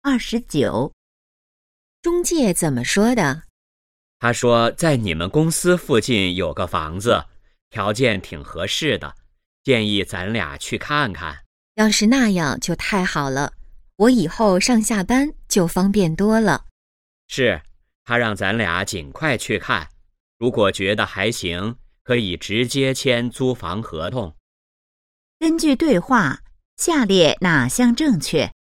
29。 中介怎么说的？ 他说在你们公司附近有个房子，条件挺合适的，建议咱俩去看看。 要是那样就太好了，我以后上下班就方便多了。 是，他让咱俩尽快去看，如果觉得还行，可以直接签租房合同。 根据对话，下列哪项正确